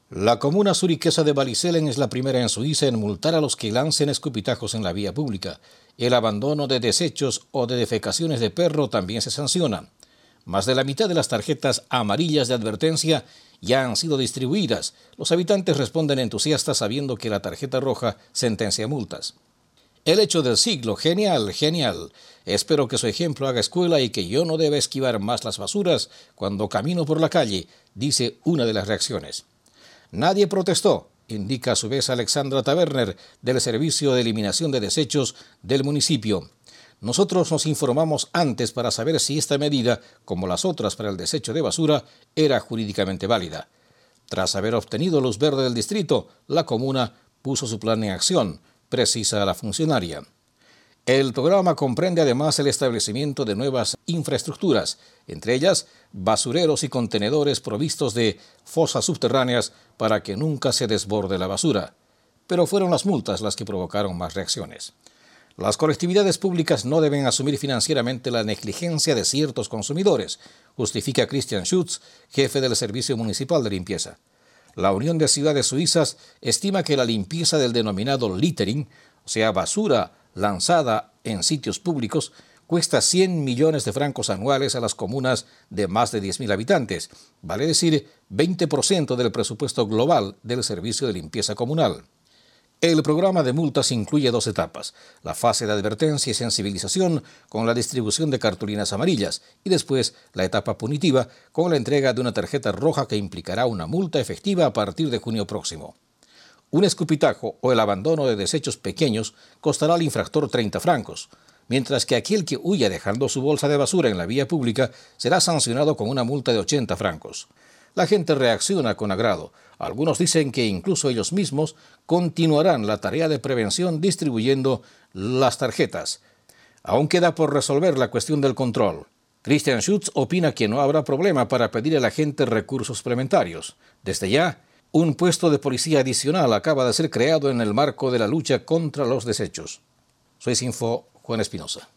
La comuna zuriquesa de Wallisellen es la primera en Suiza en multar a los que lancen escupitajos en la vía pública. El abandono de desechos o de defecaciones de perro también se sanciona. Más de la mitad de las tarjetas amarillas de advertencia ya han sido distribuidas. Los habitantes responden entusiastas sabiendo que la tarjeta roja sentencia multas. El hecho del siglo, genial, genial. Espero que su ejemplo haga escuela y que yo no deba esquivar más las basuras cuando camino por la calle, dice una de las reacciones. Nadie protestó, indica a su vez Alexandra Taberner, del Servicio de Eliminación de Desechos del municipio. Nosotros nos informamos antes para saber si esta medida, como las otras para el desecho de basura, era jurídicamente válida. Tras haber obtenido luz verde del distrito, la comuna puso su plan en acción, precisa la funcionaria. El programa comprende además el establecimiento de nuevas infraestructuras, entre ellas basureros y contenedores provistos de fosas subterráneas para que nunca se desborde la basura. Pero fueron las multas las que provocaron más reacciones. Las colectividades públicas no deben asumir financieramente la negligencia de ciertos consumidores, justifica Christian Schutz, jefe del Servicio Municipal de Limpieza. La Unión de Ciudades Suizas estima que la limpieza del denominado littering, o sea, basura lanzada en sitios públicos, cuesta 100 millones de francos anuales a las comunas de más de 10.000 habitantes, vale decir 20% del presupuesto global del servicio de limpieza comunal. El programa de multas incluye 2 etapas, la fase de advertencia y sensibilización con la distribución de cartulinas amarillas y después la etapa punitiva con la entrega de una tarjeta roja que implicará una multa efectiva a partir de junio próximo. Un escupitajo o el abandono de desechos pequeños costará al infractor 30 francos, mientras que aquel que huya dejando su bolsa de basura en la vía pública será sancionado con una multa de 80 francos. La gente reacciona con agrado. Algunos dicen que incluso ellos mismos continuarán la tarea de prevención distribuyendo las tarjetas. Aún queda por resolver la cuestión del control. Christian Schutz opina que no habrá problema para pedir a la gente recursos suplementarios. Desde ya, un puesto de policía adicional acaba de ser creado en el marco de la lucha contra los desechos. Suiza Info, Juan Espinosa.